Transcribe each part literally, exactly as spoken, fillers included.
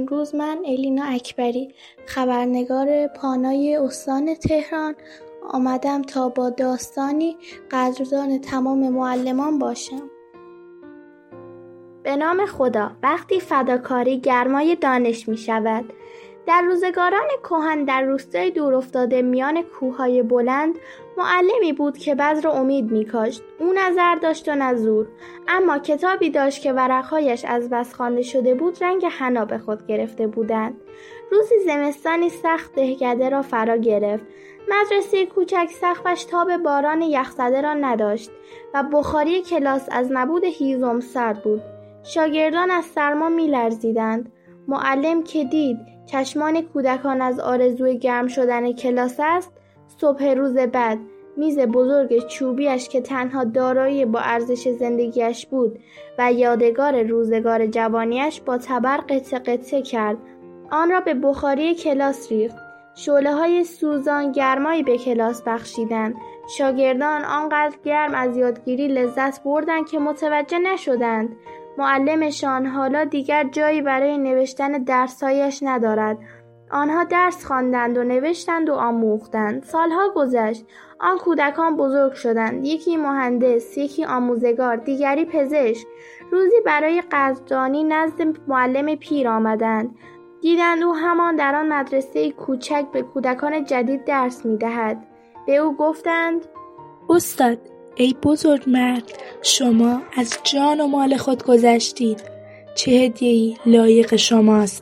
امروز من الینا اکبری، خبرنگار پانای استان تهران، آمدم تا با داستانی قدردان تمام معلمان باشم. به نام خدا. وقتی فداکاری گرمای دانش می شود. در روزگاران کهن در روستای دورافتاده میان کوههای بلند معلمی بود که بذر امید می کاشت. او نظر داشت و نزور، اما کتابی داشت که ورقهایش از بس خوانده شده بود رنگ حنا به خود گرفته بودند. روزی زمستانی سخت دهکده را فرا گرفت. مدرسه کوچک سقفش تاب باران یخزده را نداشت و بخاری کلاس از نبود هیزم سرد بود. شاگردان از سرما می لرزیدند. معلم که دید چشمان کودکان از آرزوی گرم شدن کلاس است، صبح روز بعد میز بزرگ چوبیش که تنها دارایی با ارزش زندگیش بود و یادگار روزگار جوانیش با تبر قطعه قطعه کرد. آن را به بخاری کلاس ریخت. شعله‌های سوزان گرمایی به کلاس بخشیدند. شاگردان آنقدر گرم از یادگیری لذت بردند که متوجه نشدند معلمشان حالا دیگر جایی برای نوشتن درس‌هایش ندارد. آنها درس خواندند و نوشتند و آموختند. سالها گذشت. آن کودکان بزرگ شدند. یکی مهندس، یکی آموزگار، دیگری پزشک. روزی برای قدردانی نزد معلم پیر آمدند. دیدند او همان در آن مدرسه کوچک به کودکان جدید درس می‌دهد. به او گفتند: استاد، ای بزرگ مرد، شما از جان و مال خود گذشتید. چه هدیه‌ای لایق شماست؟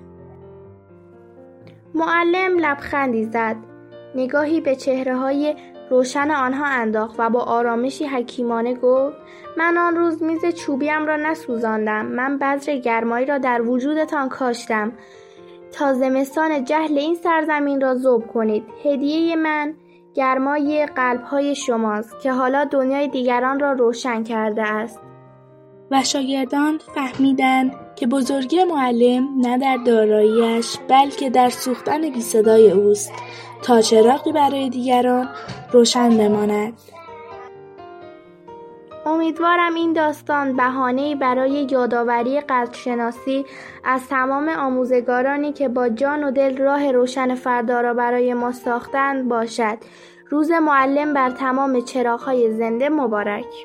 معلم لبخندی زد، نگاهی به چهره‌های روشن آنها انداخت و با آرامشی حکیمانه گفت: من آن روز میز چوبیم را نسوزاندم. من بذر گرمایی را در وجودتان کاشتم تا زمستان جهل این سرزمین را ذوب کنید. هدیه من گرمای قلب‌های شماست که حالا دنیای دیگران را روشن کرده است. و شاگردان فهمیدند که بزرگی معلم نه در دارایی‌اش بلکه در سوختن بی صدای اوست تا چراغی برای دیگران روشن بماند. امیدوارم این داستان بهانه‌ای برای یادآوری قدرشناسی از تمام آموزگارانی که با جان و دل راه روشن فردا را برای ما ساختند باشد. روز معلم بر تمام چراغ‌های زنده مبارک.